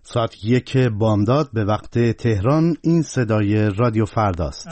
ساعت 1 بامداد به وقت تهران. این صدای رادیو فرداست.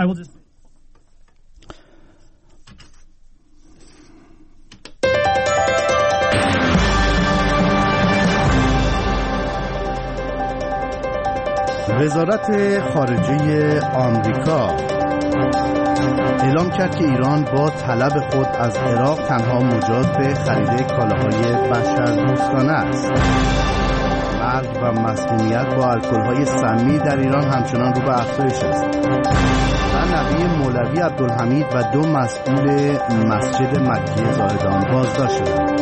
وزارت خارجه آمریکا اعلام کرد که ایران با طلب خود از عراق تنها مجاز به خرید کالاهای بشردوستانه است. مرگ و مسمومیت با الکل‌های سمی در ایران همچنان رو به افزایش است. و نوی مولوی عبدالحمید و 2 مسئول مسجد مکی زاهدان بازداشت شدند.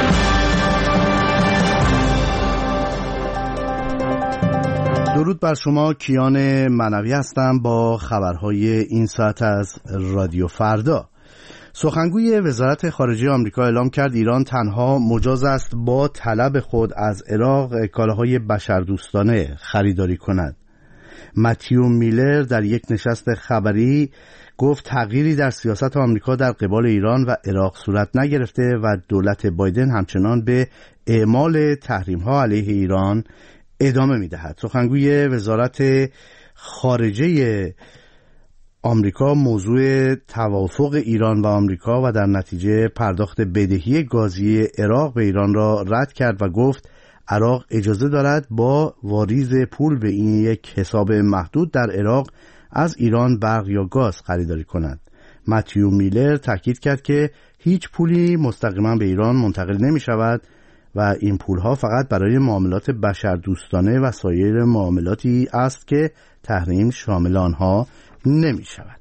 درود بر شما، کیان منوی هستم با خبرهای این ساعت از رادیو فردا. سخنگوی وزارت خارجه آمریکا اعلام کرد ایران تنها مجاز است با طلب خود از عراق کالاهای بشردوستانه خریداری کند. متیو میلر در یک نشست خبری گفت تغییری در سیاست آمریکا در قبال ایران و عراق صورت نگرفته و دولت بایدن همچنان به اعمال تحریم‌ها علیه ایران ادامه می‌دهد. سخنگوی وزارت خارجه آمریکا موضوع توافق ایران و آمریکا و در نتیجه پرداخت بدهی گازی عراق به ایران را رد کرد و گفت عراق اجازه دارد با واریز پول به این یک حساب محدود در عراق از ایران برق یا گاز خریداری کند. متیو میلر تاکید کرد که هیچ پولی مستقیما به ایران منتقل نمی شود و این پولها فقط برای معاملات بشردوستانه و سایر معاملاتی است که تحریم شامل آنها نمی شود.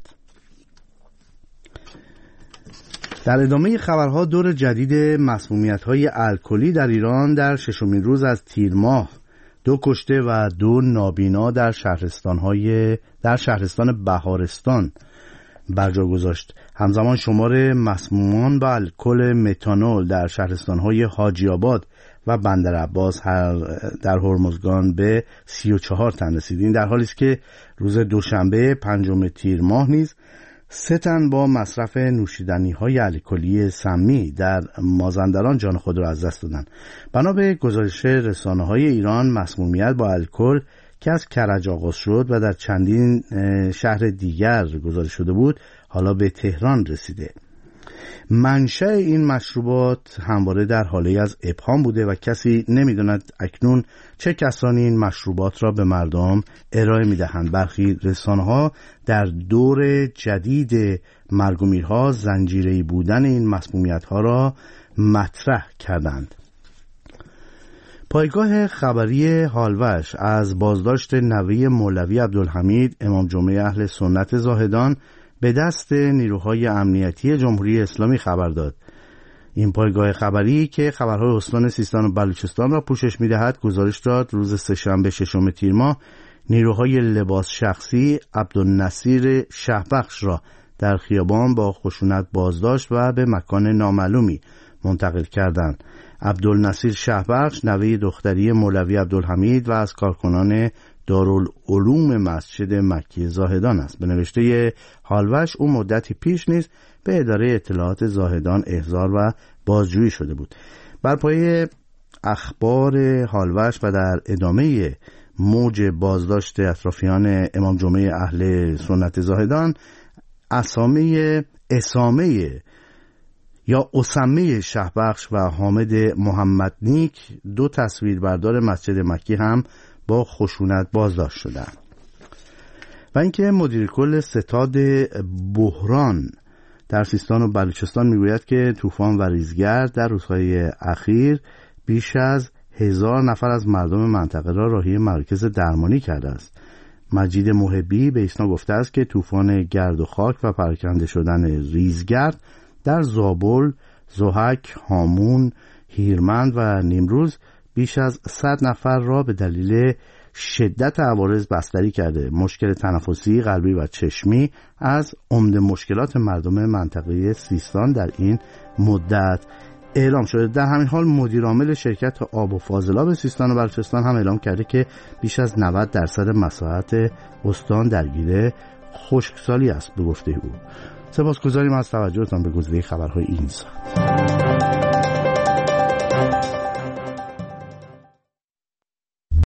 در ادامه خبرها، دور جدید مسمومیت‌های الکلی در ایران در 6مین روز از تیر ماه 2 کشته و 2 نابینا در شهرستان بهارستان برجا گذاشت. همزمان شمار مسمومان با الکل متانول در شهرستان‌های حاجی آباد و بندر عباس در هرمزگان به 34 تن رسید. این در حالی است که روز دوشنبه 5 تیر ماه نیز 3 تن با مصرف نوشیدنی‌های الکلی سمی در مازندران جان خود را از دست دادند. بنا به گزارش رسانه‌های ایران، مسمومیت با الکل که از کرج آغاز شد و در چندین شهر دیگر گزارش شده بود، حالا به تهران رسیده. منشأ این مشروبات همواره در حاله از ابهام بوده و کسی نمی‌داند اکنون چه کسانی این مشروبات را به مردم ارائه می‌دهند. برخی رسانه‌ها در دور جدید مرگ و میرها زنجیره‌ای بودن این مسمومیت‌ها را مطرح کردند. پایگاه خبری هالوش از بازداشت نوه مولوی عبدالحمید امام جمعه اهل سنت زاهدان به دست نیروهای امنیتی جمهوری اسلامی خبر داد. این پایگاه خبری که خبرهای استان سیستان و بلوچستان را پوشش می‌دهد گزارش داد روز سه‌شنبه 6 تیر ماه نیروهای لباس شخصی عبدالنصیر شهبخش را در خیابان با خشونت بازداشت و به مکان نامعلومی منتقل کردند. عبدالنصیر شهبخش نوه دختری مولوی عبدالحمید و از کارکنان دارالعلوم مسجد مکی زاهدان است. به نوشته هالوش او مدتی پیش نیز به اداره اطلاعات زاهدان احضار و بازجویی شده بود. بر پایه اخبار هالوش و در ادامه موج بازداشت اطرافیان امام جمعه اهل سنت زاهدان، اسامه شهبخش و حامد محمد نیک 2 تصویربردار مسجد مکی هم با خشونت بازداشت شدند. و اینکه مدیر کل ستاد بحران در سیستان و بلوچستان میگوید که طوفان و ریزگرد در روزهای اخیر بیش از 1000 نفر از مردم منطقه را راهی مرکز درمانی کرده است. مجید محبی به ایسنا گفته است که طوفان گرد و خاک و پراکنده شدن ریزگرد در زابل، ضحک، هامون، هیرمند و نیمروز بیش از 100 نفر را به دلیل شدت عوارض بستری کرده. مشکل تنفسی، قلبی و چشمی از عمده مشکلات مردم منطقه سیستان در این مدت اعلام شده. در همین حال مدیر عامل شرکت آب و فاضلاب سیستان و بلوچستان هم اعلام کرده که بیش از 90% مساحت استان درگیر خشکسالی است به گفته او. سپاسگزاریم از توجهتان به گزیده خبرهای این ساعت.